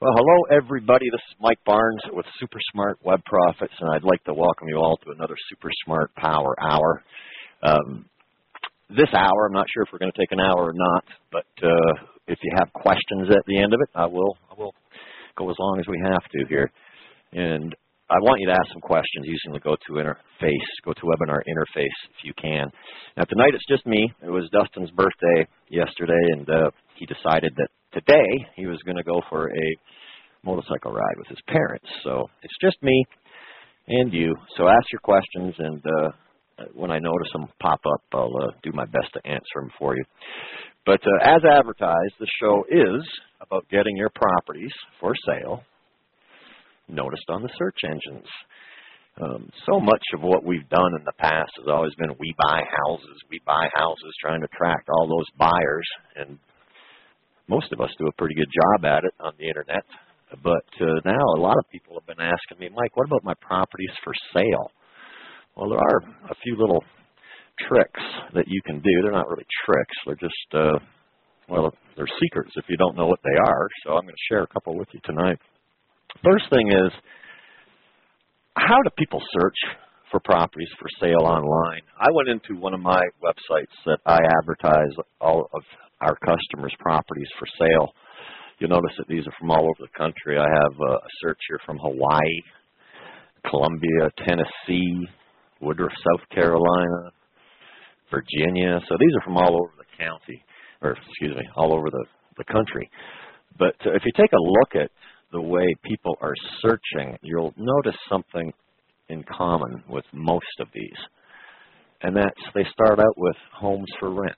Well, hello, everybody. This is Mike Barnes with Super Smart Web Profits, and I'd like to welcome you all to another Super Smart Power Hour. This hour, I'm not sure if we're going to take an hour or not, but if you have questions at the end of it, I will go as long as we have to here. And I want you to ask some questions using the GoToWebinar interface if you can. Now, tonight it's just me. It was Dustin's birthday yesterday, and he decided that today he was going to go for a motorcycle ride with his parents. So it's just me and you. So ask your questions, and when I notice them pop up, I'll do my best to answer them for you. But as advertised, the show is about getting your properties for sale noticed on the search engines. So much of what we've done in the past has always been we buy houses, trying to attract all those buyers, and most of us do a pretty good job at it on the internet. But now a lot of people have been asking me, Mike, what about my properties for sale? Well, there are a few little tricks that you can do. They're not really tricks. They're just, they're secrets if you don't know what they are. So I'm going to share a couple with you tonight. First thing is, how do people search for properties for sale online? I went into one of my websites that I advertise all of our customers' properties for sale. You'll notice that these are from all over the country. I have a search here from Hawaii, Columbia, Tennessee, Woodruff, South Carolina, Virginia. So these are from all over the county, all over the country. But if you take a look at the way people are searching, you'll notice something in common with most of these. And that's they start out with homes for rent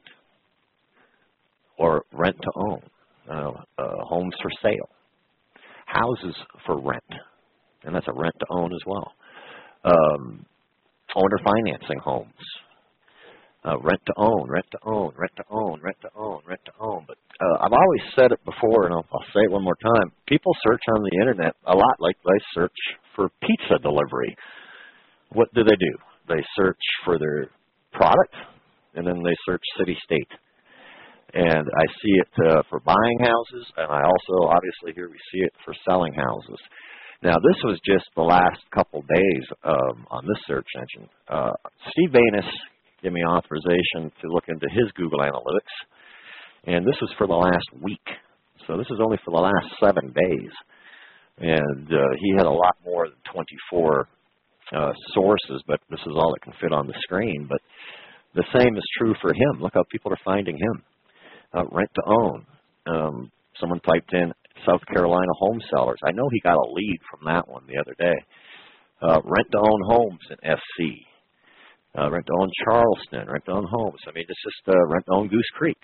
or rent to own, homes for sale, houses for rent, and that's a rent to own as well, owner financing homes, rent to own, rent to own, rent to own, rent to own, rent to own. But I've always said it before, and I'll say it one more time. People search on the internet a lot like they search for pizza delivery. What do? They search for their product, and then they search city, state. And I see it for buying houses, and I also, obviously, here we see it for selling houses. Now, this was just the last couple days on this search engine. Steve Vanis gave me authorization to look into his Google Analytics, and this was for the last week. So this is only for the last 7 days. And he had a lot more than 24 sources, but this is all that can fit on the screen. But the same is true for him. Look how people are finding him. Rent to own. Someone typed in South Carolina home sellers. I know he got a lead from that one the other day. Rent to own homes in SC. Rent to own Charleston, rent to own homes. I mean, it's just rent to own Goose Creek.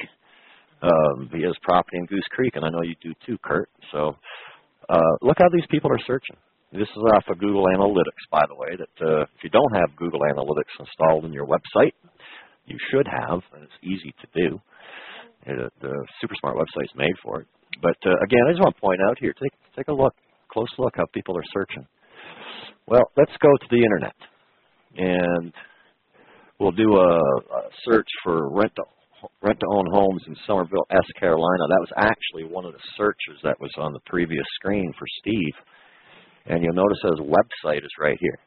He has property in Goose Creek, and I know you do too, Kurt. So look how these people are searching. This is off of Google Analytics, by the way, that if you don't have Google Analytics installed in your website, you should have, and it's easy to do. The Super Smart website is made for it. But again, I just want to point out here, take a look, close look how people are searching. Well, let's go to the internet, and we'll do a search for rent to own homes in Somerville, S. Carolina. That was actually one of the searches that was on the previous screen for Steve. And you'll notice his website is right here.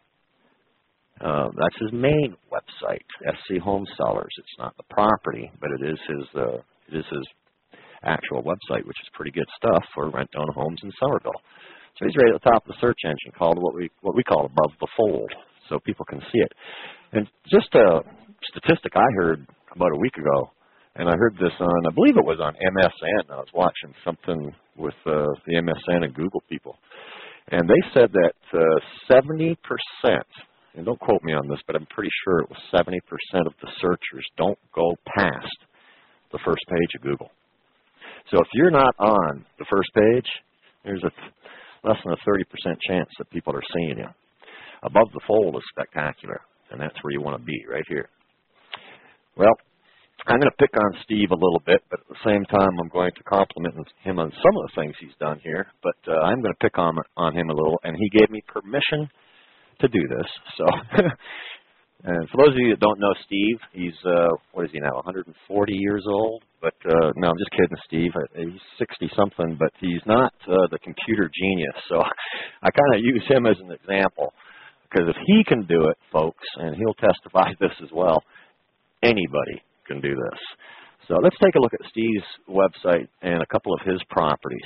That's his main website, SC Home Sellers. It's not the property, but it is his actual website, which is pretty good stuff for rent to own homes in Somerville. So he's right at the top of the search engine, called what we call above the fold, so people can see it. And just a statistic I heard about a week ago, and I heard this on, I believe it was on MSN. I was watching something with the MSN and Google people. And they said that 70%, and don't quote me on this, but I'm pretty sure it was 70% of the searchers don't go past the first page of Google. So if you're not on the first page, there's less than a 30% chance that people are seeing you. Above the fold is spectacular, and that's where you want to be, right here. Well, I'm going to pick on Steve a little bit, but at the same time, I'm going to compliment him on some of the things he's done here. But I'm going to pick on him a little, and he gave me permission to do this. So And for those of you that don't know Steve, he's, what is he now, 140 years old? But, no, I'm just kidding, Steve. He's 60-something, but he's not the computer genius. So I kind of use him as an example. Because if he can do it, folks, and he'll testify this as well, anybody can do this. So let's take a look at Steve's website and a couple of his properties.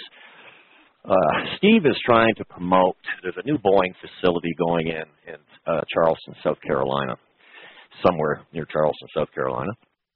Steve is trying to promote, there's a new Boeing facility going in Charleston, South Carolina, somewhere near Charleston, South Carolina.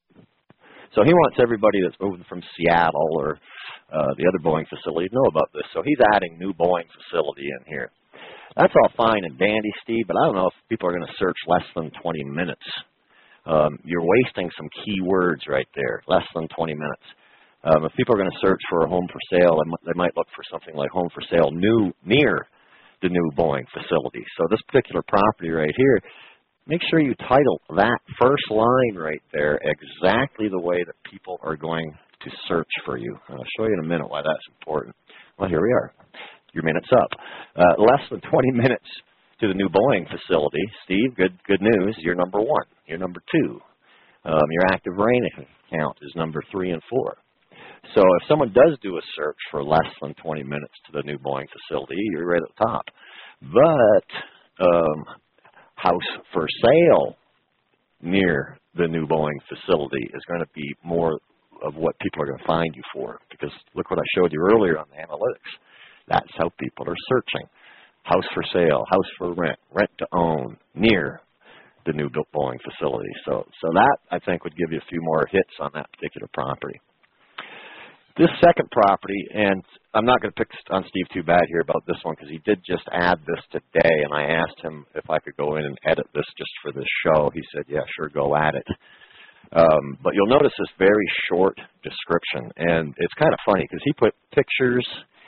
So he wants everybody that's moving from Seattle or the other Boeing facility to know about this. So he's adding new Boeing facility in here. That's all fine and dandy, Steve, but I don't know if people are going to search less than 20 minutes. You're wasting some keywords right there, less than 20 minutes. If people are going to search for a home for sale, they might look for something like home for sale near the new Boeing facility. So this particular property right here, make sure you title that first line right there exactly the way that people are going to search for you. And I'll show you in a minute why that's important. Well, here we are. Your minute's up. Less than 20 minutes to the new Boeing facility. Steve, good news. You're number 1. You're number 2. Your active rain count is number 3 and 4. So if someone does do a search for less than 20 minutes to the new Boeing facility, you're right at the top. But house for sale near the new Boeing facility is going to be more of what people are going to find you for. Because look what I showed you earlier on the analytics. That's how people are searching. House for sale, house for rent, rent to own, near the new Boeing facility. So that, I think, would give you a few more hits on that particular property. This second property, and I'm not going to pick on Steve too bad here about this one because he did just add this today, and I asked him if I could go in and edit this just for this show. He said, yeah, sure, go at it. But you'll notice this very short description, and it's kind of funny because he put pictures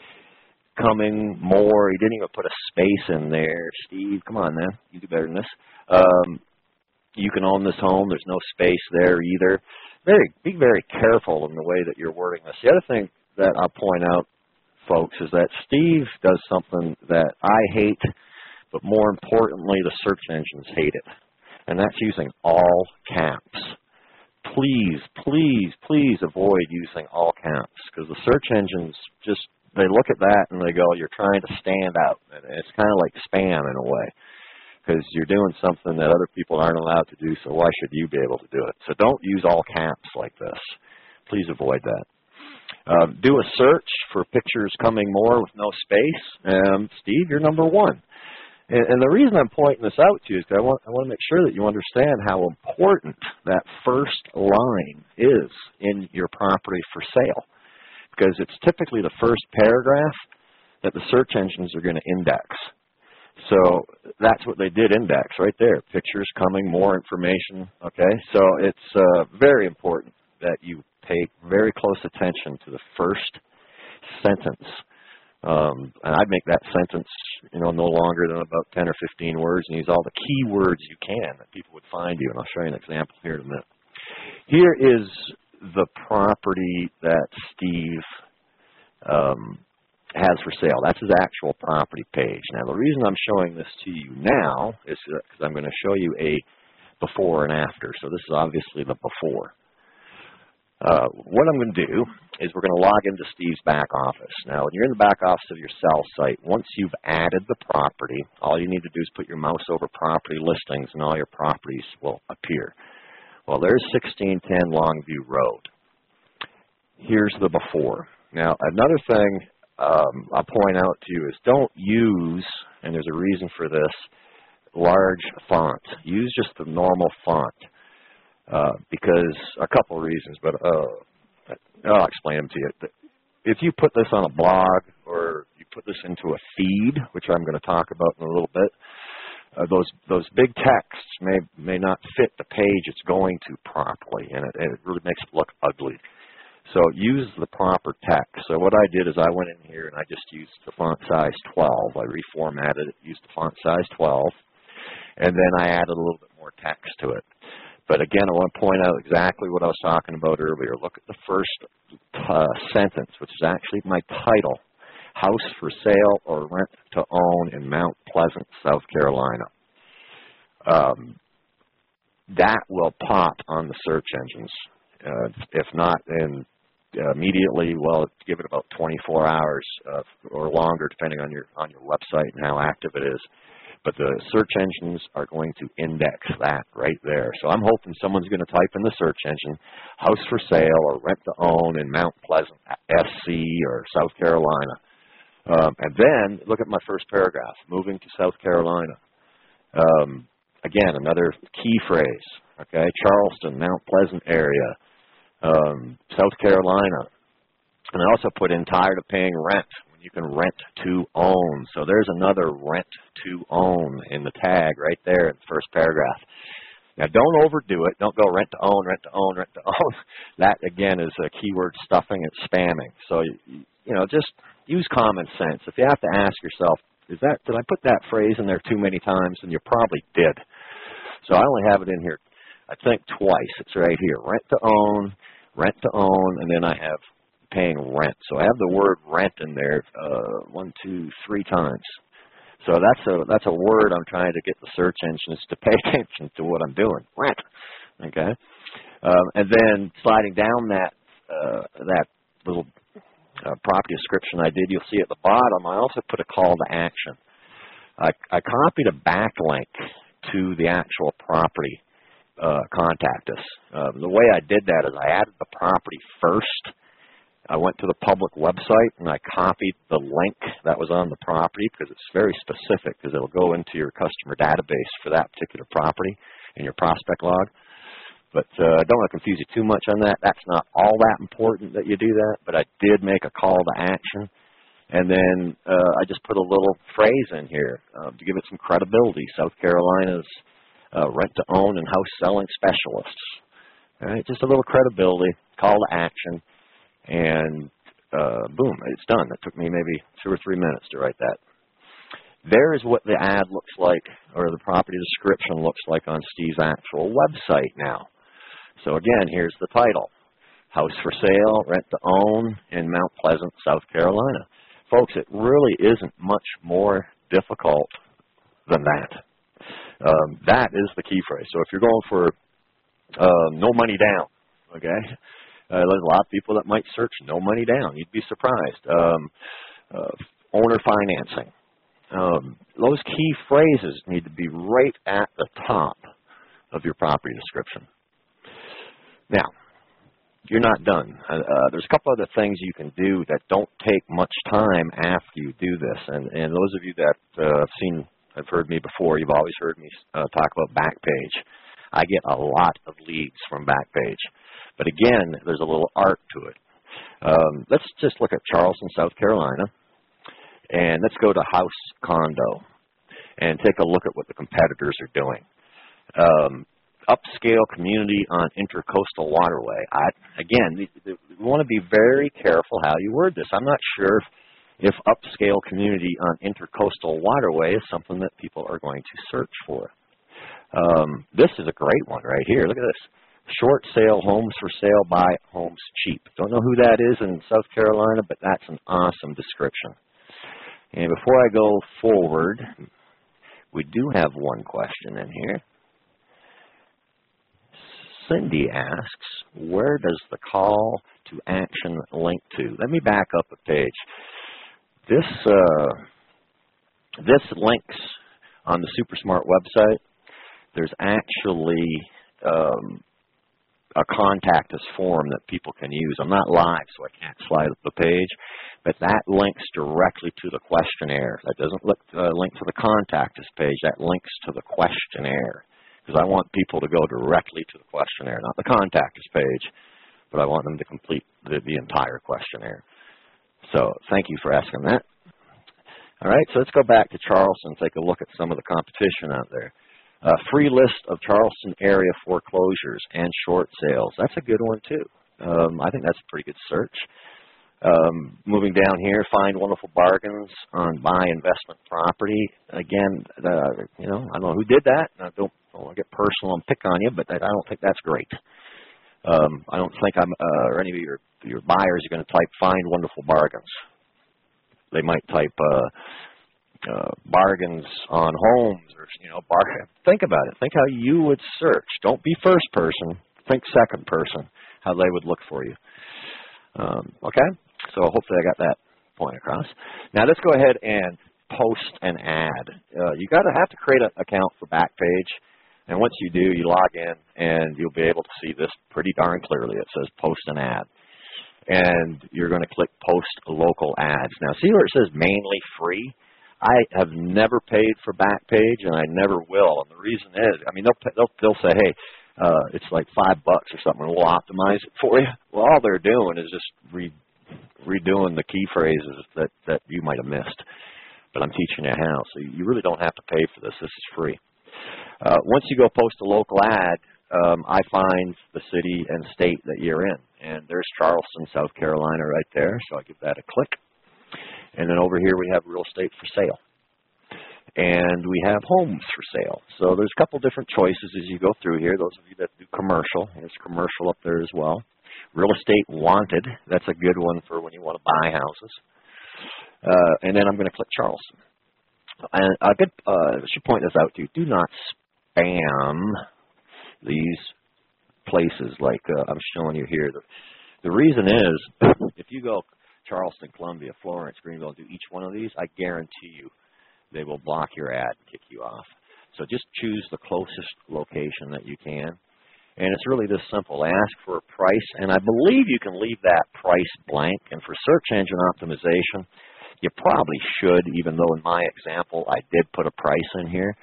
coming more. He didn't even put a space in there. Steve, come on, man. You do better than this. You can own this home. There's no space there either. Be very careful in the way that you're wording this. The other thing that I'll point out, folks, is that Steve does something that I hate, but more importantly, the search engines hate it, and that's using all caps. Please, please, please avoid using all caps because the search engines just, they look at that and they go, you're trying to stand out. And it's kind of like spam in a way because you're doing something that other people aren't allowed to do, so why should you be able to do it? So don't use all caps like this. Please avoid that. Do a search for pictures coming more with no space. Steve, you're number 1. And the reason I'm pointing this out to you is because I want to make sure that you understand how important that first line is in your property for sale. Because it's typically the first paragraph that the search engines are going to index. So that's what they did index right there. Pictures coming, more information. Okay, so it's very important that you pay very close attention to the first sentence. And I'd make that sentence, no longer than about 10 or 15 words, and use all the key words you can that people would find you. And I'll show you an example here in a minute. Here is the property that Steve has for sale. That's his actual property page. Now, the reason I'm showing this to you now is because I'm going to show you a before and after. So this is obviously the before. What I'm going to do is we're going to log into Steve's back office. Now, when you're in the back office of your cell site, once you've added the property, all you need to do is put your mouse over property listings and all your properties will appear. Well, there's 1610 Longview Road. Here's the before. Now, another thing I'll point out to you is don't use, and there's a reason for this, large font. Use just the normal font. Because a couple of reasons, but I'll explain them to you. If you put this on a blog or you put this into a feed, which I'm going to talk about in a little bit, those big texts may not fit the page it's going to properly, and it really makes it look ugly. So use the proper text. So what I did is I went in here and I just used the font size 12. I reformatted it, used the font size 12, and then I added a little bit more text to it. But again, I want to point out exactly what I was talking about earlier. Look at the first sentence, which is actually my title, House for Sale or Rent to Own in Mount Pleasant, South Carolina. that will pop on the search engines. If not, then immediately, well, give it about 24 hours or longer, depending on your website and how active it is. But the search engines are going to index that right there. So I'm hoping someone's going to type in the search engine, house for sale or rent to own in Mount Pleasant, SC, or South Carolina. And then look at my first paragraph, moving to South Carolina. Again, another key phrase, okay? Charleston, Mount Pleasant area, South Carolina. And I also put in tired of paying rent when you can rent to own. So there's another rent to own in the tag right there in the first paragraph. Now, don't overdo it. Don't go rent to own, rent to own, rent to own. That, again, is a keyword stuffing and spamming. So, just use common sense. If you have to ask yourself, did I put that phrase in there too many times? And you probably did. So I only have it in here, I think, twice. It's right here, rent to own, and then I have paying rent. So I have the word rent in there 1, 2, 3 times. So that's a word I'm trying to get the search engines to pay attention to what I'm doing, rent. Okay, and then sliding down that little property description I did, you'll see at the bottom, I also put a call to action. I copied a backlink to the actual property, contact us. The way I did that is I added the property first. I went to the public website and I copied the link that was on the property because it's very specific because it'll go into your customer database for that particular property in your prospect log. But I don't want to confuse you too much on that. That's not all that important that you do that, but I did make a call to action. And then I just put a little phrase in here to give it some credibility. South Carolina's rent-to-own and house selling specialists. All right, just a little credibility, call to action, and boom, it's done. It took me maybe 2 or 3 minutes to write that. There is what the ad looks like, or the property description looks like on Steve's actual website now. So again, here's the title. House for sale, rent to own in Mount Pleasant, South Carolina. Folks, it really isn't much more difficult than that. That is the key phrase. So if you're going for no money down, okay, there's a lot of people that might search no money down. You'd be surprised. Owner financing. Those key phrases need to be right at the top of your property description. Now, you're not done. There's a couple other things you can do that don't take much time after you do this. And those of you that have heard me before, you've always heard me talk about Backpage. I get a lot of leads from Backpage. But again, there's a little art to it. Let's just look at Charleston, South Carolina. And let's go to house condo and take a look at what the competitors are doing. Upscale community on intercoastal waterway. Again, you want to be very careful how you word this. I'm not sure if upscale community on intercoastal waterway is something that people are going to search for. This is a great one right here. Look at this. Short sale, homes for sale, buy homes cheap. Don't know who that is in South Carolina, but that's an awesome description. And before I go forward, we do have one question in here. Cindy asks, where does the call to action link to? Let me back up a page. This links on the SuperSmart website. There's actually a contact us form that people can use. I'm not live, so I can't slide up the page, but that links directly to the questionnaire. That doesn't link to the contact us page. That links to the questionnaire, because I want people to go directly to the questionnaire, not the contact us page, but I want them to complete the entire questionnaire. So thank you for asking that. All right, so let's go back to Charleston and take a look at some of the competition out there. Free list of Charleston area foreclosures and short sales. That's a good one, too. I think that's a pretty good search. Moving down here, find wonderful bargains on buy investment property. Again, I don't know who did that. I don't want to get personal and pick on you, but I don't think that's great. I don't think or any of your buyers are going to type find wonderful bargains. They might type bargains on homes, or think about it. Think how you would search. Don't be first person. Think second person. How they would look for you. Okay. So hopefully I got that point across. Now let's go ahead and post an ad. You have to create an account for Backpage, and once you do, you log in and you'll be able to see this pretty darn clearly. It says post an ad, and you're going to click post local ads. Now see where it says mainly free? I have never paid for Backpage, and I never will. And the reason is, they'll say, hey, it's like $5 or something, and we'll optimize it for you. Well, all they're doing is just redoing the key phrases that you might have missed. But I'm teaching you how, so you really don't have to pay for this. This is free. Once you go post a local ad, I find the city and state that you're in. And there's Charleston, South Carolina right there, so I give that a click. And then over here we have real estate for sale. And we have homes for sale. So there's a couple different choices as you go through here. Those of you that do commercial, there's commercial up there as well. Real estate wanted, that's a good one for when you want to buy houses. And then I'm going to click Charleston. And I should point this out to you. Do not spam these places like I'm showing you here. The reason is, if you go Charleston, Columbia, Florence, Greenville, do each one of these, I guarantee you they will block your ad and kick you off. So just choose the closest location that you can. And it's really this simple. Ask for a price, and I believe you can leave that price blank. And for search engine optimization, you probably should, even though in my example I did put a price in here.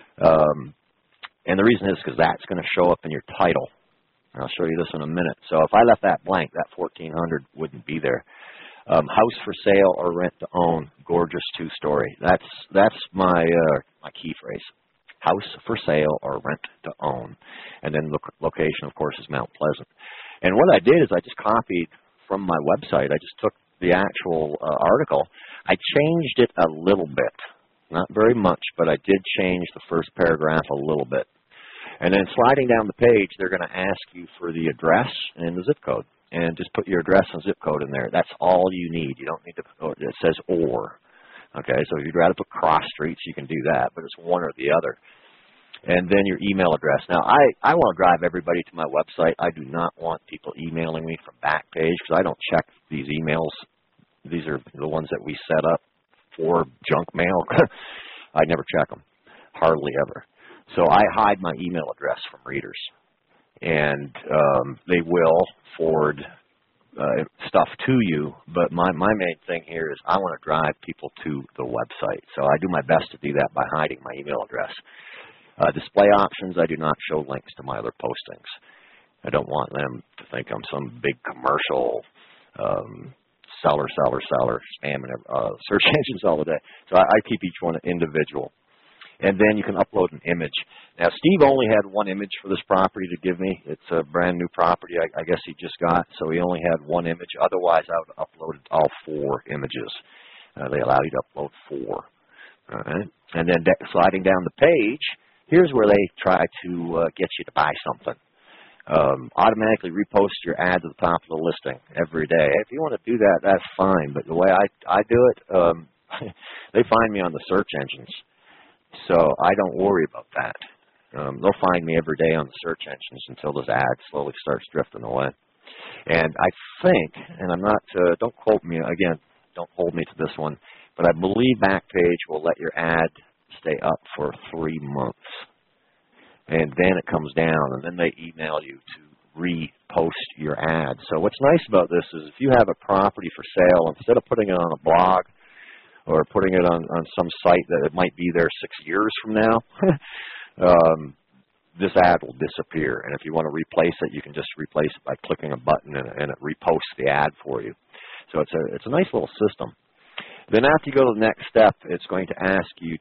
And the reason is because that's going to show up in your title. And I'll show you this in a minute. So if I left that blank, that 1400 wouldn't be there. House for sale or rent to own, gorgeous two-story. That's my key phrase. House for sale or rent to own. And then the location, of course, is Mount Pleasant. And what I did is I just copied from my website. I just took the actual article. I changed it a little bit. Not very much, but I did change the first paragraph a little bit. And then sliding down the page, they're going to ask you for the address and the zip code. And just put your address and zip code in there. That's all you need. You don't need to, it says or. Okay, so if you'd rather put cross streets, you can do that, but it's one or the other. And then your email address. Now, I want to drive everybody to my website. I do not want people emailing me from Backpage because I don't check these emails. These are the ones that we set up for junk mail. I never check them, hardly ever. So I hide my email address from readers. And they will forward stuff to you, but my main thing here is I want to drive people to the website. So I do my best to do that by hiding my email address. Display options, I do not show links to my other postings. I don't want them to think I'm some big commercial seller, spamming search engines all the day. So I keep each one individual. And then you can upload an image. Now, Steve only had one image for this property to give me. It's a brand new property I guess he just got, so he only had one image. Otherwise, I would have uploaded all 4 images. They allow you to upload 4. All right? And then sliding down the page, here's where they try to get you to buy something. Automatically repost your ad to the top of the listing every day. If you want to do that, that's fine. But the way I do it, they find me on the search engines. So I don't worry about that. They'll find me every day on the search engines until this ad slowly starts drifting away. And I think, and I'm not, don't quote me, again, don't hold me to this one, but I believe Backpage will let your ad stay up for 3 months. And then it comes down, and then they email you to repost your ad. So what's nice about this is if you have a property for sale, instead of putting it on a blog, or putting it on some site that it might be there 6 years from now, this ad will disappear. And if you want to replace it, you can just replace it by clicking a button and it reposts the ad for you. So it's a nice little system. Then after you go to the next step, it's going to ask you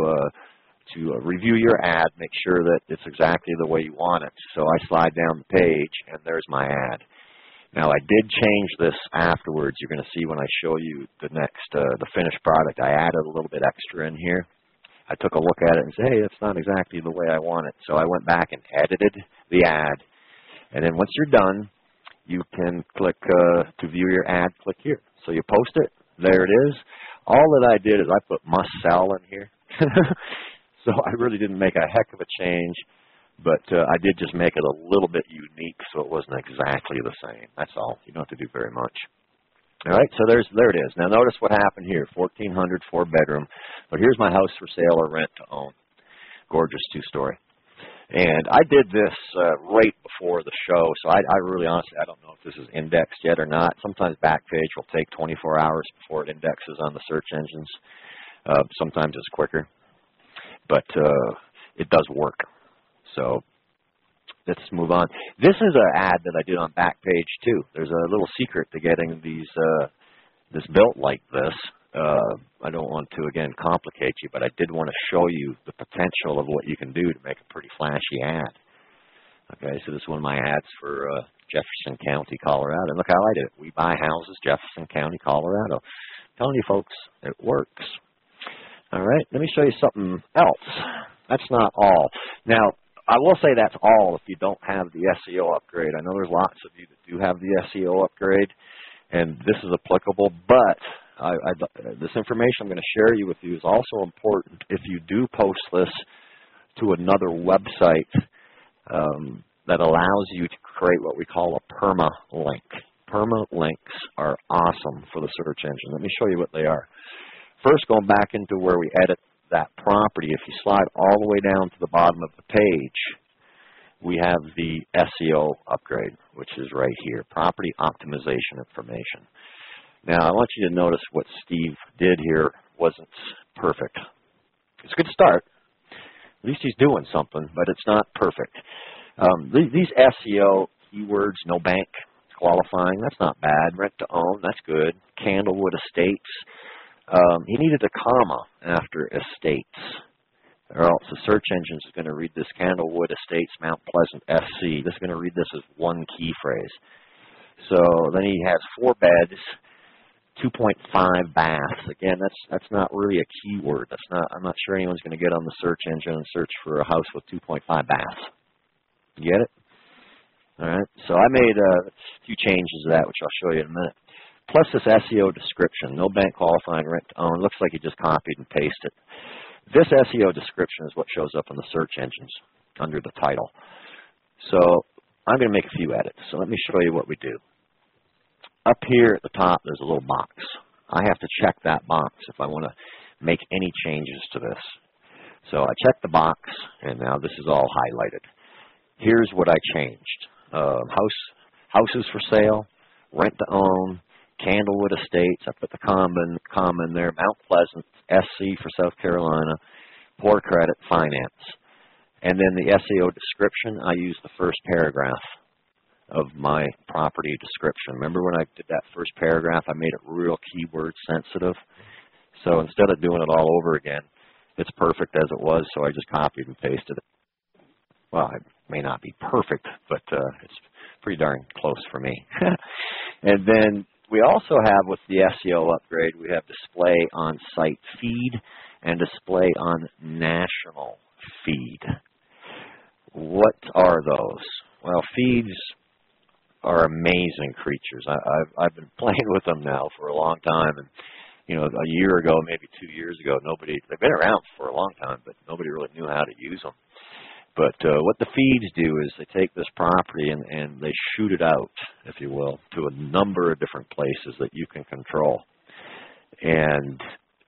to review your ad, make sure that it's exactly the way you want it. So I slide down the page, and there's my ad. Now, I did change this afterwards. You're going to see when I show you the finished product. I added a little bit extra in here. I took a look at it and said, hey, that's not exactly the way I want it. So I went back and edited the ad. And then once you're done, you can click to view your ad, click here. So you post it. There it is. All that I did is I put must sell in here. So I really didn't make a heck of a change, but I did just make it a little bit unique so it wasn't exactly the same. That's all. You don't have to do very much. All right, so there it is. Now notice what happened here, 1,400, 4-bedroom. But here's my house for sale or rent to own. Gorgeous 2-story. And I did this right before the show, so I really honestly, I don't know if this is indexed yet or not. Sometimes Backpage will take 24 hours before it indexes on the search engines. Sometimes it's quicker, but it does work. So let's move on. This is an ad that I did on Backpage too. There's a little secret to getting these this built like this. I don't want to, again, complicate you, but I did want to show you the potential of what you can do to make a pretty flashy ad. Okay, so this is one of my ads for Jefferson County, Colorado. And look how I did it. We buy houses, Jefferson County, Colorado. I'm telling you, folks, it works. All right, let me show you something else. That's not all. Now, I will say that's all if you don't have the SEO upgrade. I know there's lots of you that do have the SEO upgrade, and this is applicable, but this information I'm going to share you with you is also important if you do post this to another website that allows you to create what we call a permalink. Permalinks are awesome for the search engine. Let me show you what they are. First, going back into where we edit that property, if you slide all the way down to the bottom of the page, we have the SEO upgrade, which is right here, property optimization information. Now, I want you to notice what Steve did here wasn't perfect. It's a good start. At least he's doing something, but it's not perfect. These SEO keywords, no bank qualifying, that's not bad. Rent to own, that's good. Candlewood Estates. He needed a comma after estates, or else the search engine is going to read this Candlewood Estates, Mount Pleasant, SC. This is going to read this as one key phrase. So then he has 4 beds, 2.5 baths. Again, that's not really a keyword. I'm not sure anyone's going to get on the search engine and search for a house with 2.5 baths. You get it? All right. So I made a few changes to that, which I'll show you in a minute. Plus this SEO description, no bank qualifying, rent to own. Looks like you just copied and pasted. This SEO description is what shows up in the search engines under the title. So I'm going to make a few edits. So let me show you what we do. Up here at the top, there's a little box. I have to check that box if I want to make any changes to this. So I check the box, and now this is all highlighted. Here's what I changed. Houses for sale, rent to own, Candlewood Estates. I put the comma in there. Mount Pleasant, SC for South Carolina, poor credit, finance. And then the SEO description, I use the first paragraph of my property description. Remember when I did that first paragraph, I made it real keyword sensitive? So instead of doing it all over again, it's perfect as it was, so I just copied and pasted it. Well, it may not be perfect, but it's pretty darn close for me. And then we also have, with the SEO upgrade, we have display on site feed and display on national feed. What are those? Well, feeds are amazing creatures. I've been playing with them now for a long time, and a year ago, maybe 2 years ago, they've been around for a long time, but nobody really knew how to use them. But what the feeds do is they take this property and they shoot it out, if you will, to a number of different places that you can control. And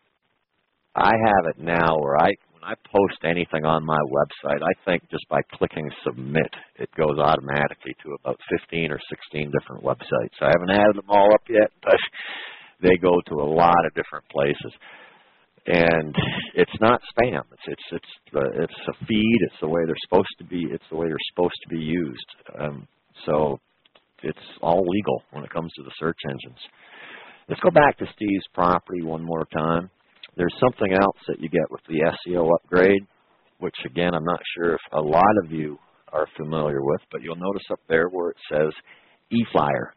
I have it now where when I post anything on my website, I think just by clicking submit, it goes automatically to about 15 or 16 different websites. I haven't added them all up yet, but they go to a lot of different places. And it's not spam. It's a feed. It's the way they're supposed to be. It's the way they're supposed to be used. So it's all legal when it comes to the search engines. Let's go back to Steve's property one more time. There's something else that you get with the SEO upgrade, which again I'm not sure if a lot of you are familiar with, but you'll notice up there where it says eFlyer.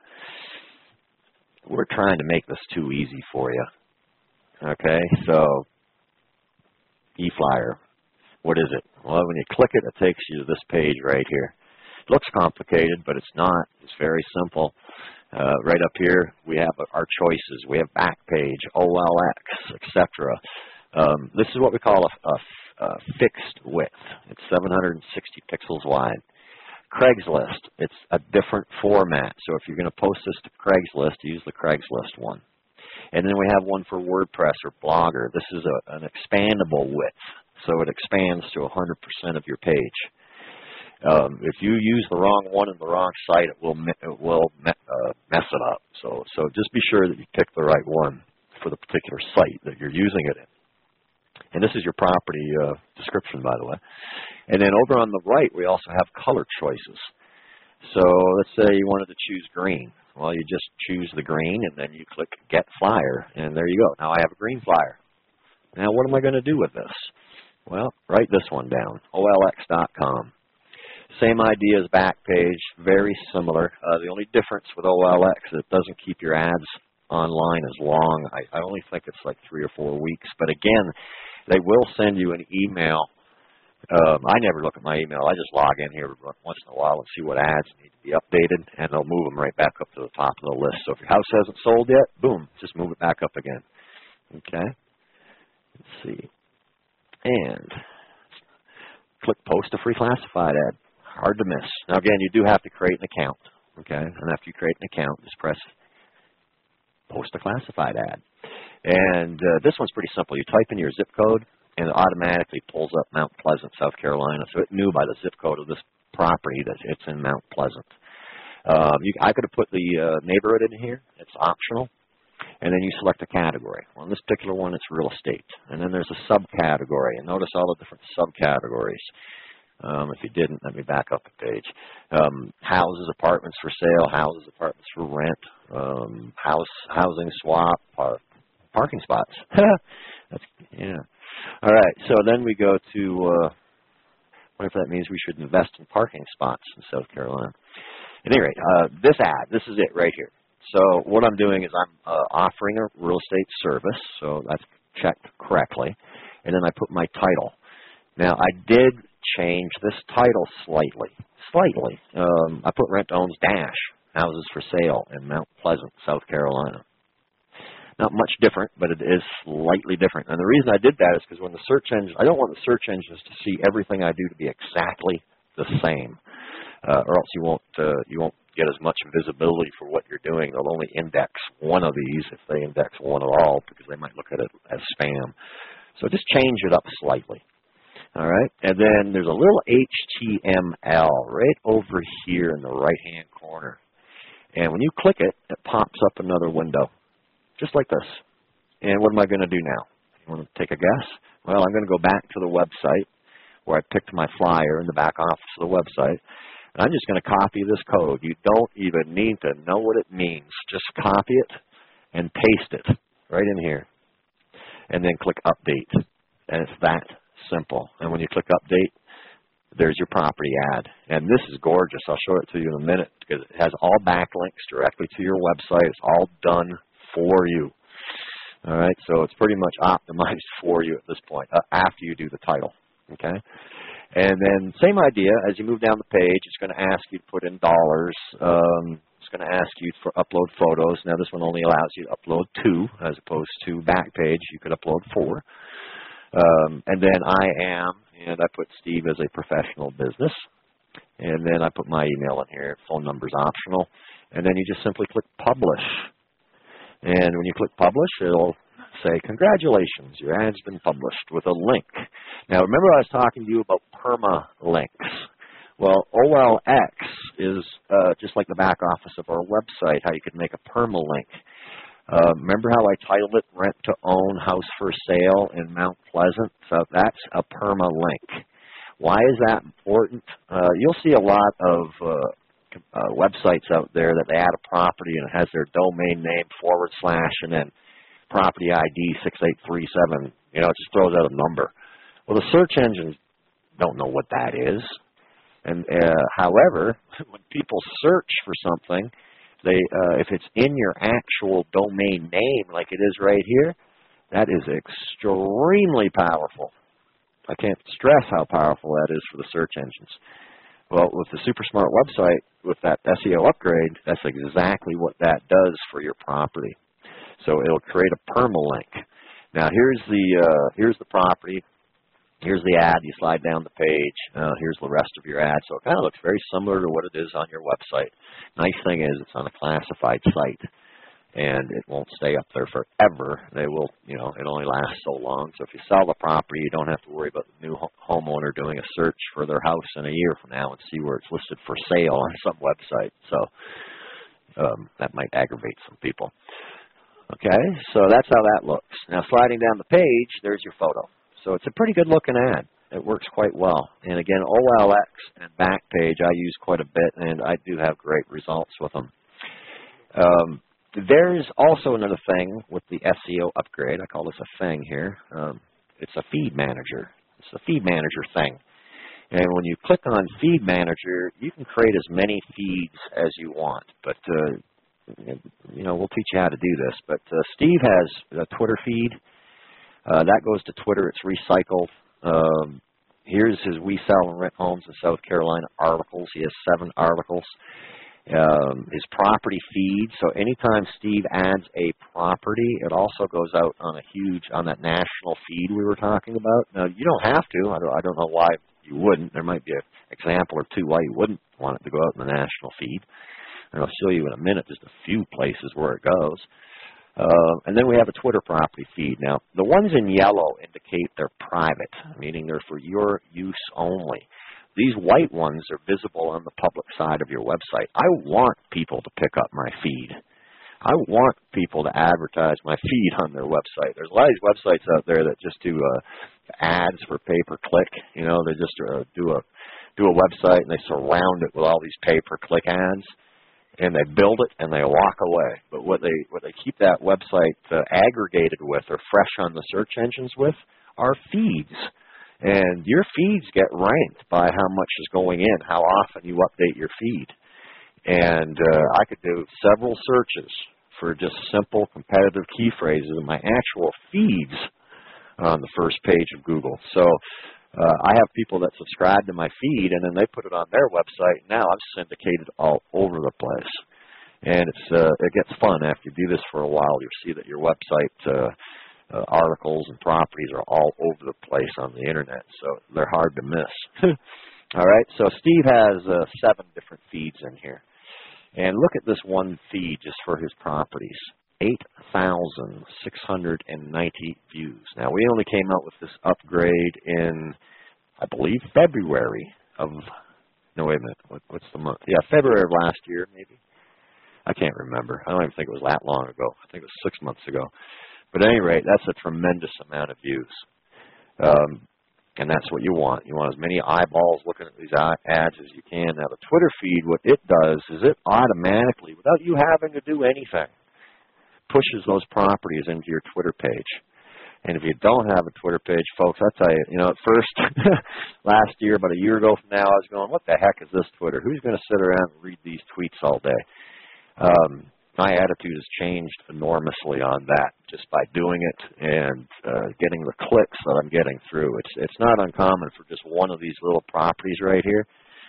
We're trying to make this too easy for you. Okay, so eFlyer, what is it? Well, when you click it, it takes you to this page right here. It looks complicated, but it's not. It's very simple. Right up here, we have our choices. We have Backpage, OLX, etc. This is what we call a fixed width. It's 760 pixels wide. Craigslist, it's a different format. So if you're going to post this to Craigslist, use the Craigslist one. And then we have one for WordPress or Blogger. This is an expandable width, so it expands to 100% of your page. If you use the wrong one in the wrong site, it will mess it up. So just be sure that you pick the right one for the particular site that you're using it in. And this is your property description, by the way. And then over on the right, we also have color choices. So let's say you wanted to choose green. Well, you just choose the green, and then you click Get Flyer, and there you go. Now I have a green flyer. Now what am I going to do with this? Well, write this one down, OLX.com. Same idea as Backpage, very similar. The only difference with OLX is it doesn't keep your ads online as long. I only think it's like 3 or 4 weeks. But again, they will send you an email. I never look at my email. I just log in here once in a while and see what ads need to be updated, and they'll move them right back up to the top of the list. So if your house hasn't sold yet, boom, just move it back up again. Okay? Let's see. And click Post a Free Classified Ad. Hard to miss. Now, again, you do have to create an account. Okay? And after you create an account, just press Post a Classified Ad. And this one's pretty simple. You type in your zip code, and it automatically pulls up Mount Pleasant, South Carolina. So it knew by the zip code of this property that it's in Mount Pleasant. I could have put the neighborhood in here. It's optional. And then you select a category. Well, in this particular one, it's real estate. And then there's a subcategory. And notice all the different subcategories. If you didn't, let me back up a page. Houses, apartments for sale, houses, apartments for rent, housing swap, parking spots. Yeah. All right, so then we go to, what if that means we should invest in parking spots in South Carolina? At any rate, this ad, this is it right here. So what I'm doing is I'm offering a real estate service, so that's checked correctly, and then I put my title. Now, I did change this title slightly. I put Rent Owns Dash, Houses for Sale in Mount Pleasant, South Carolina. Not much different, but it is slightly different. And the reason I did that is because when the search engine, I don't want the search engines to see everything I do to be exactly the same, or else you won't get as much visibility for what you're doing. They'll only index one of these if they index one at all, because they might look at it as spam. So just change it up slightly. All right, and then there's a little HTML right over here in the right-hand corner. And when you click it, it pops up another window, just like this. And what am I going to do now? You want to take a guess? Well, I'm going to go back to the website where I picked my flyer in the back office of the website. And I'm just going to copy this code. You don't even need to know what it means. Just copy it and paste it right in here. And then click Update. And it's that simple. And when you click Update, there's your property ad. And this is gorgeous. I'll show it to you in a minute because it has all backlinks directly to your website. It's all done for you. All right, so it's pretty much optimized for you at this point after you do the title. Okay, and then same idea. As you move down the page, it's going to ask you to put in dollars. It's going to ask you for upload photos. Now this one only allows you to upload 2 as opposed to Backpage. You could upload 4. And then and I put Steve as a professional business. And then I put my email in here. Phone number's optional. And then you just simply click Publish. And when you click Publish, it'll say, congratulations, your ad's been published with a link. Now, remember I was talking to you about permalinks. Well, OLX is just like the back office of our website, how you could make a permalink. Remember how I titled it, Rent to Own House for Sale in Mount Pleasant? So that's a permalink. Why is that important? You'll see a lot of websites out there that they add a property and it has their domain name / and then property ID 6837. You know, it just throws out a number. Well, the search engines don't know what that is. And however, when people search for something, they if it's in your actual domain name, like it is right here, that is extremely powerful. I can't stress how powerful that is for the search engines. Well, with the Super Smart website, with that SEO upgrade, that's exactly what that does for your property. So it'll create a permalink. Now here's the property. Here's the ad. You slide down the page. Here's the rest of your ad. So it kind of looks very similar to what it is on your website. Nice thing is it's on a classified site, and it won't stay up there forever. They will, you know, it only lasts so long. So if you sell the property, you don't have to worry about the new homeowner doing a search for their house in a year from now and see where it's listed for sale on some website. So that might aggravate some people. Okay, so that's how that looks. Now sliding down the page, there's your photo. So it's a pretty good looking ad. It works quite well. And again, OLX and Backpage I use quite a bit, and I do have great results with them. There's also another thing with the SEO upgrade. I call this a thing here. It's a feed manager. It's a feed manager thing. And when you click on feed manager, you can create as many feeds as you want. But, you know, we'll teach you how to do this. But Steve has a Twitter feed. That goes to Twitter. It's recycled. Here's his We Sell and Rent Homes in South Carolina articles. He has 7 articles. His property feed. So anytime Steve adds a property, it also goes out on that national feed we were talking about. Now, you don't have to. I don't know why you wouldn't. There might be an example or two why you wouldn't want it to go out in the national feed. And I'll show you in a minute just a few places where it goes. And then we have a Twitter property feed. Now, the ones in yellow indicate they're private, meaning they're for your use only. These white ones are visible on the public side of your website. I want people to pick up my feed. I want people to advertise my feed on their website. There's a lot of these websites out there that just do ads for pay-per-click. You know, they just do a website and they surround it with all these pay-per-click ads. And they build it and they walk away. But what they keep that website aggregated with or fresh on the search engines with are feeds. And your feeds get ranked by how much is going in, how often you update your feed. And I could do several searches for just simple competitive key phrases in my actual feeds on the first page of Google. So I have people that subscribe to my feed, and then they put it on their website. Now I'm syndicated all over the place. And it gets fun. After you do this for a while, you'll see that your website articles and properties are all over the place on the Internet, so they're hard to miss. All right, so Steve has 7 different feeds in here. And look at this one feed just for his properties. 8,690 views. Now, we only came out with this upgrade in, I believe, February of, no, wait a minute, what's the month? Yeah, February of last year, maybe. I can't remember. I don't even think it was that long ago. I think it was 6 months ago. But at any rate, that's a tremendous amount of views. And that's what you want. You want as many eyeballs looking at these ads as you can. Now, the Twitter feed, what it does is it automatically, without you having to do anything, pushes those properties into your Twitter page. And if you don't have a Twitter page, folks, I tell you, at first, last year, about a year ago from now, I was going, what the heck is this Twitter? Who's going to sit around and read these tweets all day? My attitude has changed enormously on that just by doing it and getting the clicks that I'm getting through. It's not uncommon for just one of these little properties right here.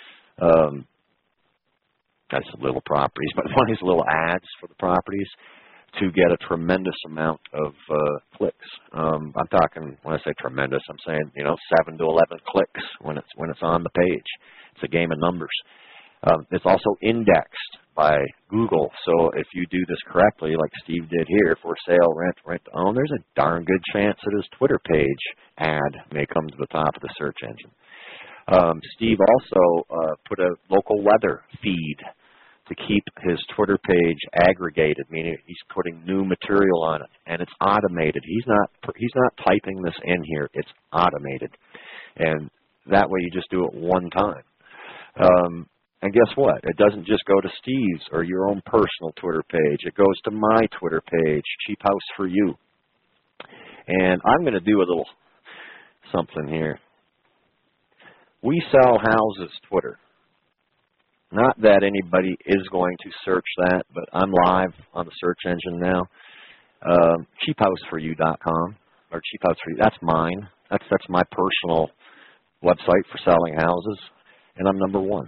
That's little properties, but one of these little ads for the properties to get a tremendous amount of clicks. I'm talking, when I say tremendous, I'm saying 7 to 11 clicks when it's on the page. It's a game of numbers. It's also indexed by Google, so if you do this correctly, like Steve did here, for sale, rent to own, there's a darn good chance that his Twitter page ad may come to the top of the search engine. Steve also put a local weather feed to keep his Twitter page aggregated, meaning he's putting new material on it, and it's automated. He's not typing this in here. It's automated, and that way you just do it one time. And guess what? It doesn't just go to Steve's or your own personal Twitter page. It goes to my Twitter page, Cheap House for You. And I'm going to do a little something here. We Sell Houses Twitter. Not that anybody is going to search that, but I'm live on the search engine now. CheapHouseForYou.com or Cheap House for You. That's mine. That's my personal website for selling houses. and I'm number one.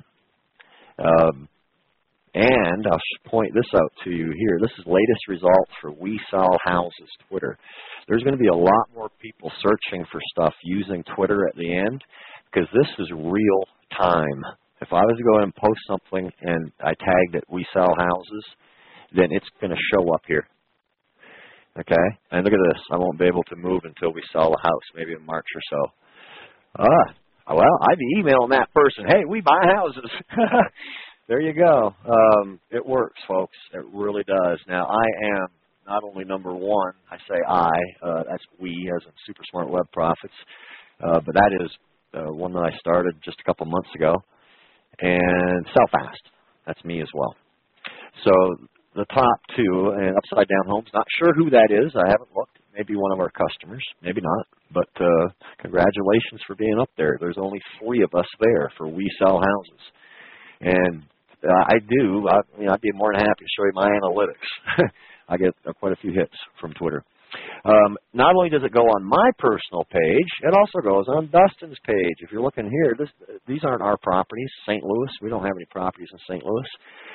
And I'll point this out to you here. This is latest results for We Sell Houses Twitter. There's going to be a lot more people searching for stuff using Twitter at the end because this is real time. If I was to go ahead and post something and I tagged it We Sell Houses, then it's going to show up here. Okay? And look at this. I won't be able to move until we sell a house, maybe in March or so. Well, I'd be emailing that person, hey, we buy houses. There you go. It works, folks. It really does. Now, I am not only number one, I say that's we as in Super Smart Web Profits, but that is one that I started just a couple months ago. And Sell Fast. That's me as well. So the top two, and Upside Down Homes, not sure who that is. I haven't looked. Maybe one of our customers. Maybe not. But congratulations for being up there. There's only 3 of us there for We Sell Houses. And I'd be more than happy to show you my analytics. I get quite a few hits from Twitter. Not only does it go on my personal page, it also goes on Dustin's page. If you're looking here, these aren't our properties, St. Louis. We don't have any properties in St. Louis.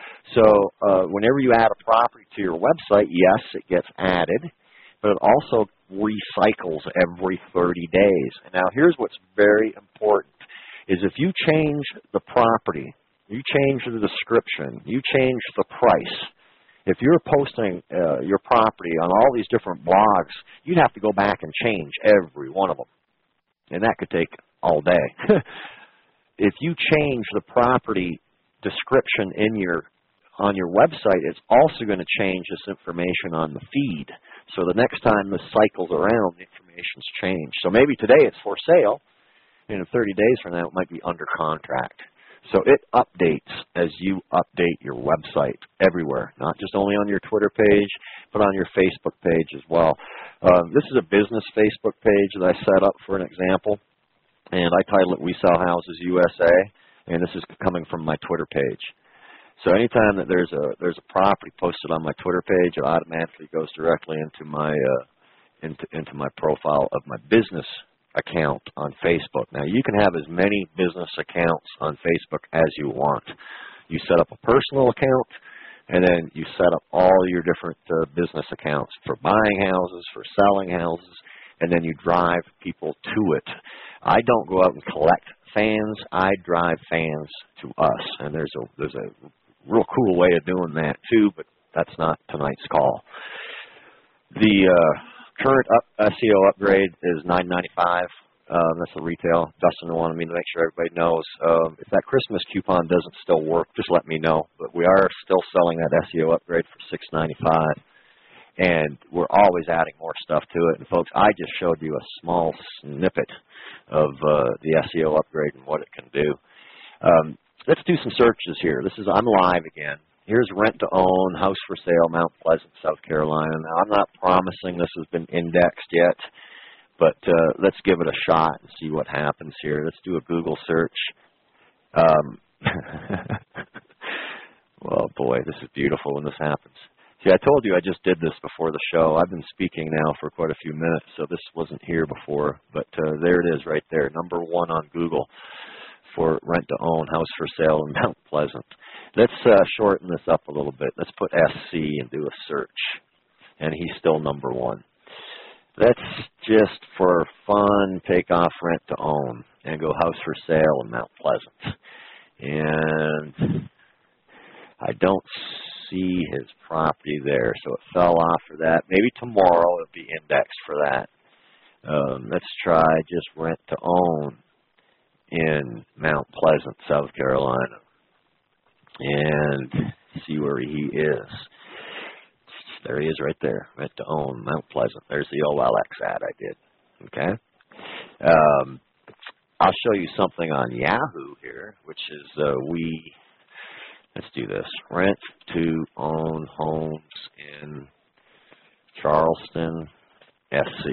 So whenever you add a property to your website, yes, it gets added, but it also recycles every 30 days. And now here's what's very important, is if you change the property, you change the description, you change the price, if you're posting your property on all these different blogs, you'd have to go back and change every one of them. And that could take all day. If you change the property description on your website, it's also going to change this information on the feed. So the next time this cycles around, the information's changed. So maybe today it's for sale, and in 30 days from now it might be under contract. So it updates as you update your website everywhere, not just only on your Twitter page, but on your Facebook page as well. This is a business Facebook page that I set up for an example, and I title it We Sell Houses USA, and this is coming from my Twitter page. So anytime that there's a property posted on my Twitter page, it automatically goes directly into my into my profile of my business account on Facebook. Now, you can have as many business accounts on Facebook as you want. You set up a personal account, and then you set up all your different business accounts for buying houses, for selling houses, and then you drive people to it. I don't go out and collect fans. I drive fans to us, and there's a real cool way of doing that too, but that's not tonight's call. The current SEO upgrade is $9.95. That's the retail. Dustin wanted me to make sure everybody knows. If that Christmas coupon doesn't still work, just let me know. But we are still selling that SEO upgrade for $6.95, and we're always adding more stuff to it. And folks, I just showed you a small snippet of the SEO upgrade and what it can do. Let's do some searches here. I'm live again. Here's rent to own, house for sale, Mount Pleasant, South Carolina. Now, I'm not promising this has been indexed yet, but let's give it a shot and see what happens here. Let's do a Google search. Well, boy, this is beautiful when this happens. See, I told you I just did this before the show. I've been speaking now for quite a few minutes, so this wasn't here before, but there it is right there, number 1 on Google for rent to own, house for sale in Mount Pleasant. Let's shorten this up a little bit. Let's put SC and do a search, and he's still number 1. Let's just for fun take off rent to own and go house for sale in Mount Pleasant. And I don't see his property there, so it fell off for that. Maybe tomorrow it'll be indexed for that. Let's try just rent to own in Mount Pleasant, South Carolina, and see where he is. There he is right there, rent to own, Mount Pleasant. There's the OLX ad I did, okay? I'll show you something on Yahoo here, which is let's do this, rent to own homes in Charleston, SC.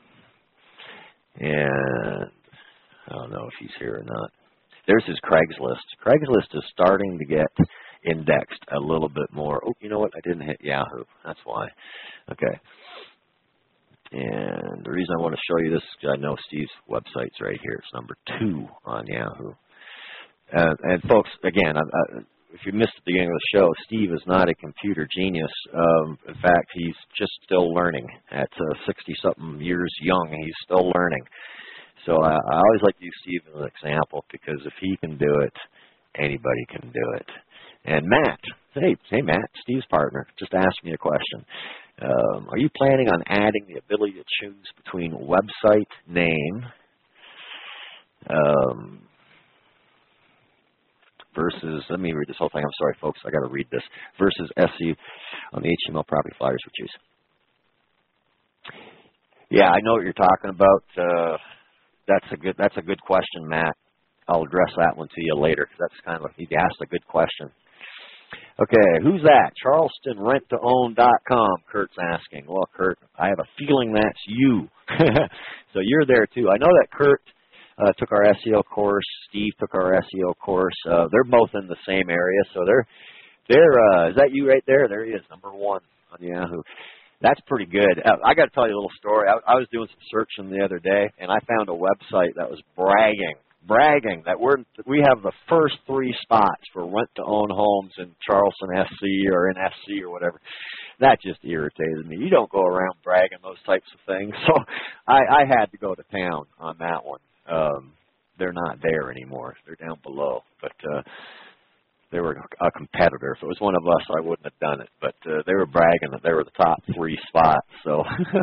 And I don't know if he's here or not. There's his Craigslist. Craigslist is starting to get indexed a little bit more. Oh, you know what? I didn't hit Yahoo. That's why. Okay. And the reason I want to show you this is because I know Steve's website's right here. It's number 2 on Yahoo. And folks, again, if you missed the beginning of the show, Steve is not a computer genius. In fact, he's just still learning. At 60-something years young, he's still learning. So I always like to use Steve as an example, because if he can do it, anybody can do it. And Matt, hey Matt, Steve's partner, just asked me a question. Are you planning on adding the ability to choose between website name versus, let me read this whole thing. I'm sorry, folks, I got to read this. Versus SE on the HTML property flyers we choose. Yeah, I know what you're talking about. That's a good question, Matt. I'll address that one to you later, because that's kind of, he asked a good question. Okay, who's that? CharlestonRentToOwn.com, Kurt's asking. Well, Kurt, I have a feeling that's you. So you're there, too. I know that Kurt took our SEO course. Steve took our SEO course. They're both in the same area, so they're is that you right there? There he is, number 1 on Yahoo. That's pretty good. I got to tell you a little story. I was doing some searching the other day, and I found a website that was bragging that we have the first 3 spots for rent-to-own homes in Charleston SC or in SC or whatever. That just irritated me. You don't go around bragging those types of things. So I had to go to town on that one. They're not there anymore. They're down below. But they were a competitor. If it was one of us, I wouldn't have done it. But they were bragging that they were the top 3 spots. So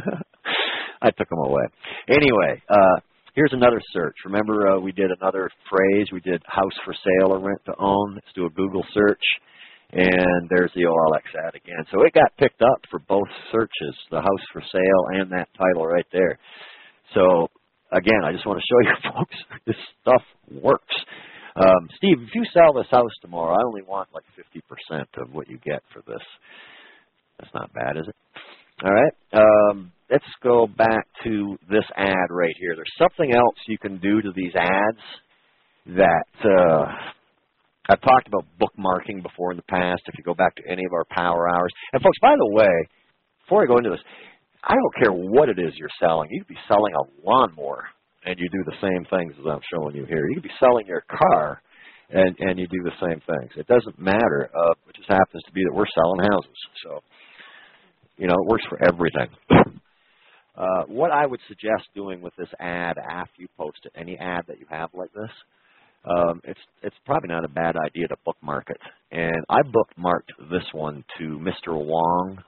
I took them away. Anyway, here's another search. Remember we did another phrase. We did house for sale or rent to own. Let's do a Google search. And there's the OLX ad again. So it got picked up for both searches, the house for sale and that title right there. So, again, I just want to show you, folks, this stuff works. Steve, if you sell this house tomorrow, I only want like 50% of what you get for this. That's not bad, is it? All right. Let's go back to this ad right here. There's something else you can do to these ads that I've talked about bookmarking before in the past, if you go back to any of our power hours. And, folks, by the way, before I go into this, I don't care what it is you're selling. You could be selling a lawnmower, and you do the same things as I'm showing you here. You could be selling your car, and you do the same things. It doesn't matter. It just happens to be that we're selling houses. So, you know, it works for everything. What I would suggest doing with this ad after you post it, any ad that you have like this, it's probably not a bad idea to bookmark it. And I bookmarked this one to Mr. Wong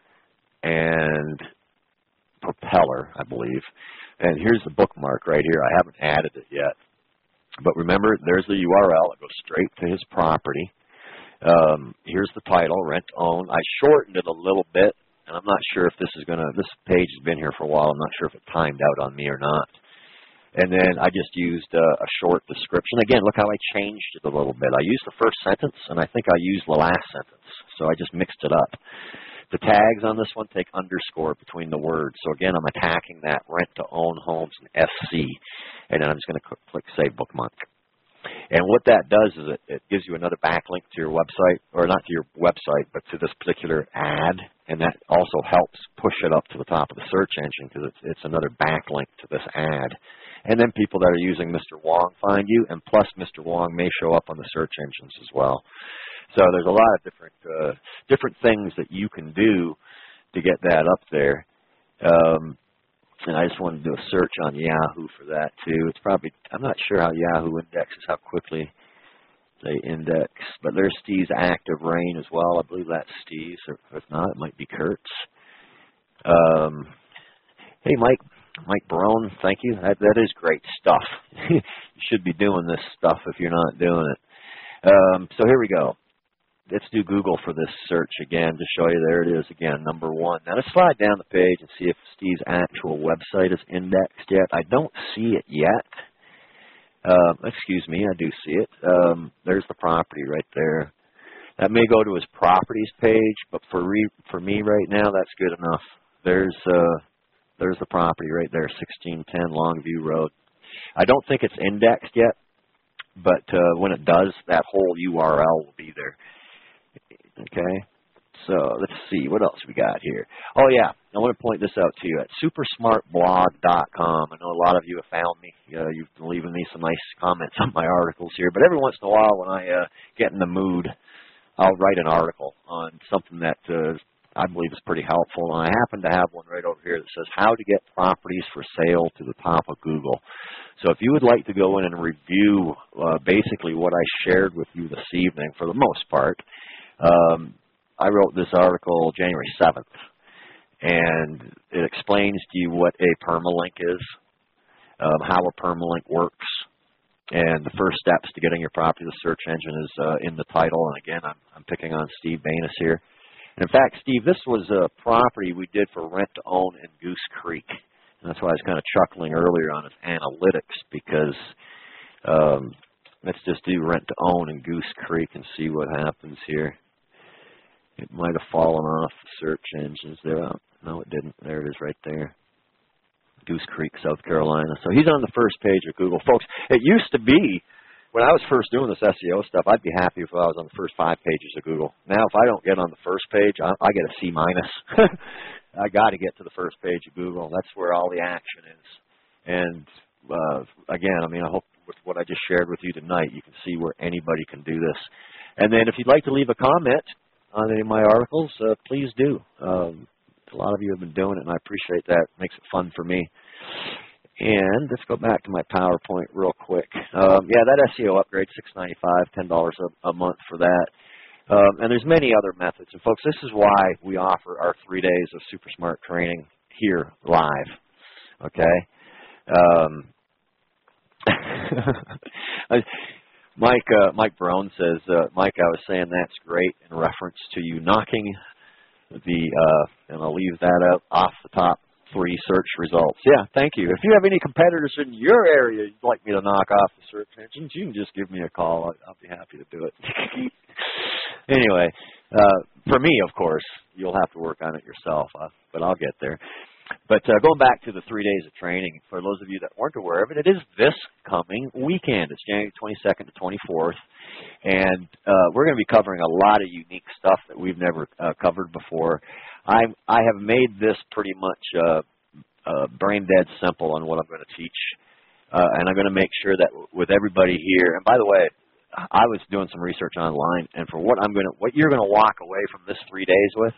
and Propeller, I believe. And here's the bookmark right here. I haven't added it yet. But remember, there's the URL. It goes straight to his property. Here's the title, Rent Own. I shortened it a little bit, and I'm not sure if this page has been here for a while. I'm not sure if it timed out on me or not. And then I just used a short description. Again, look how I changed it a little bit. I used the first sentence, and I think I used the last sentence. So I just mixed it up. The tags on this one take underscore between the words. So again, I'm attacking that rent to own homes in SC. And then I'm just going to click Save Bookmark. And what that does is it gives you another backlink to your website, or not to your website, but to this particular ad. And that also helps push it up to the top of the search engine, because it's another backlink to this ad. And then people that are using Mr. Wong find you, and plus Mr. Wong may show up on the search engines as well. So there's a lot of different things that you can do to get that up there. And I just wanted to do a search on Yahoo for that too. It's probably, I'm not sure how Yahoo indexes, how quickly they index. But there's Steve's Active Rain as well. I believe that's Steve's, or if not, it might be Kurt's. Hey, Mike Barone, thank you. That is great stuff. You should be doing this stuff if you're not doing it. So here we go. Let's do Google for this search again to show you. There it is again, number 1. Now let's slide down the page and see if Steve's actual website is indexed yet. I don't see it yet. Excuse me, I do see it. There's the property right there. That may go to his properties page, but for me right now, that's good enough. There's the property right there, 1610 Longview Road. I don't think it's indexed yet, but when it does, that whole URL will be there. Okay, So let's see, what else we got here? Oh, yeah, I want to point this out to you at supersmartblog.com. I know a lot of you have found me. You've been leaving me some nice comments on my articles here. But every once in a while when I get in the mood, I'll write an article on something that I believe is pretty helpful. And I happen to have one right over here that says how to get properties for sale to the top of Google. So if you would like to go in and review basically what I shared with you this evening, for the most part, I wrote this article January 7th, and it explains to you what a permalink is, how a permalink works, and the first steps to getting your property to the search engine is in the title. And again, I'm picking on Steve Banis here. And in fact, Steve, this was a property we did for rent to own in Goose Creek. And that's why I was kind of chuckling earlier on his analytics, because let's just do rent to own in Goose Creek and see what happens here. It might have fallen off the search engines there. No, it didn't. There it is right there. Goose Creek, South Carolina. So he's on the first page of Google. Folks, it used to be, when I was first doing this SEO stuff, I'd be happy if I was on the first 5 pages of Google. Now, if I don't get on the first page, I get a C-. I got to get to the first page of Google. That's where all the action is. And again, I mean, I hope with what I just shared with you tonight, you can see where anybody can do this. And then if you'd like to leave a comment on any of my articles, please do. A lot of you have been doing it, and I appreciate that. It makes it fun for me. And let's go back to my PowerPoint real quick. Yeah, that SEO upgrade, $6.95, $10 a month for that. And there's many other methods. And, folks, this is why we offer our 3 days of Super Smart training here live. Okay? Mike Brown says, Mike, I was saying that's great in reference to you knocking and I'll leave that up off the top 3 search results. Yeah, thank you. If you have any competitors in your area you'd like me to knock off the search engines, you can just give me a call. I'll be happy to do it. Anyway, for me, of course, you'll have to work on it yourself, but I'll get there. But going back to the 3 days of training, for those of you that weren't aware of it, it is this coming weekend. It's January 22nd to 24th. And we're going to be covering a lot of unique stuff that we've never covered before. I have made this pretty much brain dead simple on what I'm going to teach. And I'm going to make sure that with everybody here, and by the way, I was doing some research online, and for what you're going to walk away from this 3 days with,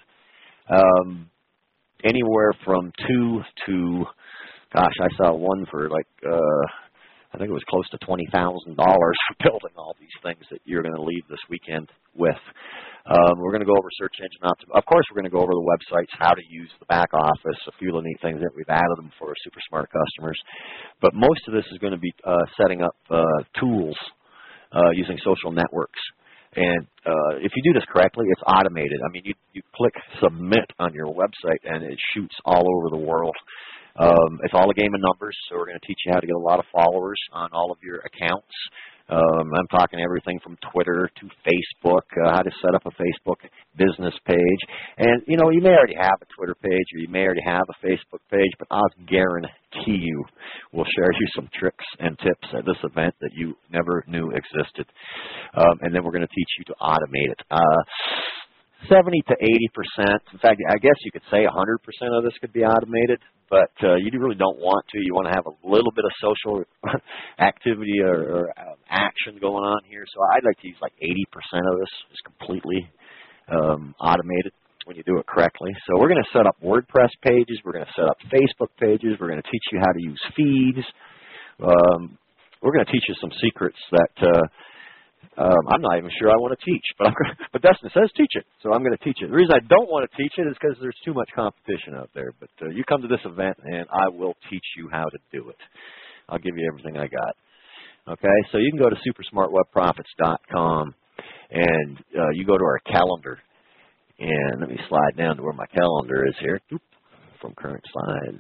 anywhere from 2 to, gosh, I saw one for like, I think it was close to $20,000 for building all these things that you're going to leave this weekend with. We're going to go over search engine optimization. Of course, we're going to go over the websites, how to use the back office, a few of the neat things that we've added them for Super Smart customers. But most of this is going to be setting up tools using social networks. And if you do this correctly, it's automated. I mean, you click submit on your website, and it shoots all over the world. It's all a game of numbers, so we're going to teach you how to get a lot of followers on all of your accounts. I'm talking everything from Twitter to Facebook, how to set up a Facebook business page. And, you know, you may already have a Twitter page or you may already have a Facebook page, but I'll guarantee you we'll share you some tricks and tips at this event that you never knew existed. And then we're going to teach you to automate it. 70 to 80%. In fact, I guess you could say 100% of this could be automated, but you really don't want to. You want to have a little bit of social activity or action going on here. So I'd like to use like 80% of this is completely automated when you do it correctly. So we're going to set up WordPress pages. We're going to set up Facebook pages. We're going to teach you how to use feeds. We're going to teach you some secrets that I'm not even sure I want to teach, but Dustin says teach it, so I'm going to teach it. The reason I don't want to teach it is because there's too much competition out there. But you come to this event, and I will teach you how to do it. I'll give you everything I got. Okay, so you can go to supersmartwebprofits.com, and you go to our calendar. And let me slide down to where my calendar is here. Oop, from current slide.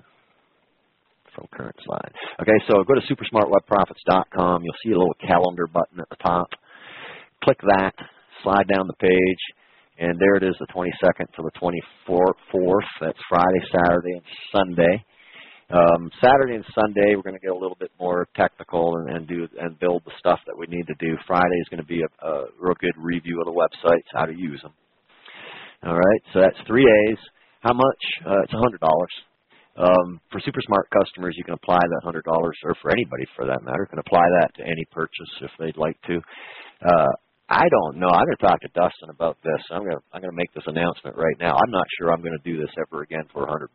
Okay, so go to supersmartwebprofits.com. You'll see a little calendar button at the top. Click that, slide down the page, and there it is, the 22nd to the 24th. That's Friday, Saturday, and Sunday. Saturday and Sunday, we're going to get a little bit more technical and build the stuff that we need to do. Friday is going to be a real good review of the websites, how to use them. All right, so that's 3 days. How much? It's $100. For Super Smart customers, you can apply that $100, or for anybody for that matter, can apply that to any purchase if they'd like to. I don't know. I'm going to talk to Dustin about this. I'm going to make this announcement right now. I'm not sure I'm going to do this ever again for $100.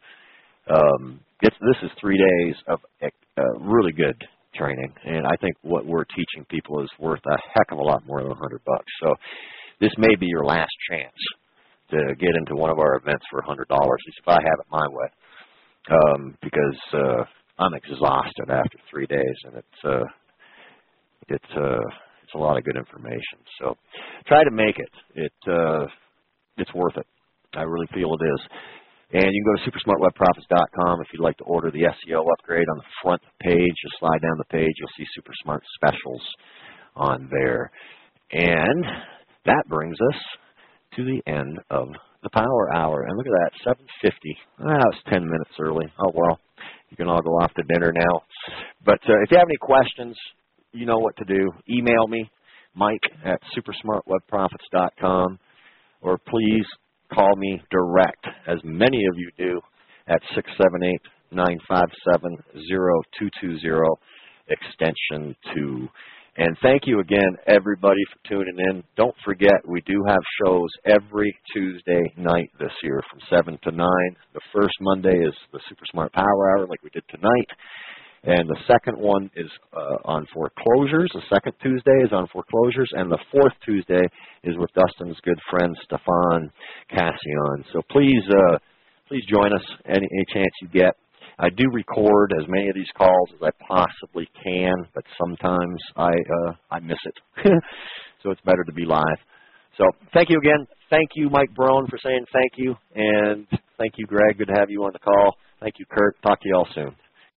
This is 3 days of really good training, and I think what we're teaching people is worth a heck of a lot more than $100. So this may be your last chance to get into one of our events for $100, at least if I have it my way, because I'm exhausted after 3 days, and it's a lot of good information. So try to make it. It's worth it. I really feel it is. And you can go to supersmartwebprofits.com if you'd like to order the SEO upgrade on the front page. Just slide down the page. You'll see Super Smart specials on there. And that brings us to the end of the Power Hour. And look at that, 7:50. It's 10 minutes early. Oh, well, you can all go off to dinner now. But if you have any questions, you know what to do. Email me, Mike@supersmartwebprofits.com, or please call me direct, as many of you do, at 678-957-0220, extension 2. And thank you again, everybody, for tuning in. Don't forget, we do have shows every Tuesday night this year from 7 to 9. The first Monday is the Super Smart Power Hour, like we did tonight. And the second one is on foreclosures. The second Tuesday is on foreclosures. And the fourth Tuesday is with Dustin's good friend, Stefan Cassion. So please join us any chance you get. I do record as many of these calls as I possibly can, but sometimes I miss it. So it's better to be live. So thank you again. Thank you, Mike Brown, for saying thank you. And thank you, Greg. Good to have you on the call. Thank you, Kurt. Talk to you all soon.